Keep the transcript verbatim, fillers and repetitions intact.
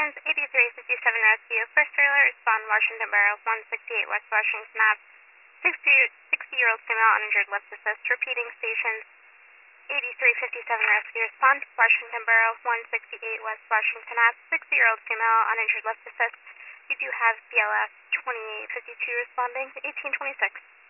Americans, eighty-three fifty-seven rescue. First trailer, respond Washington Borough, one sixty-eight West Washington Ave. sixty-year-old female uninjured, left assist. Repeating stations, eighty-three fifty-seven rescue. Respond Washington Borough, one sixty-eight West Washington Ave. sixty-year-old female uninjured, left assist. You do have B L S twenty-eight fifty-two responding, eighteen twenty-six.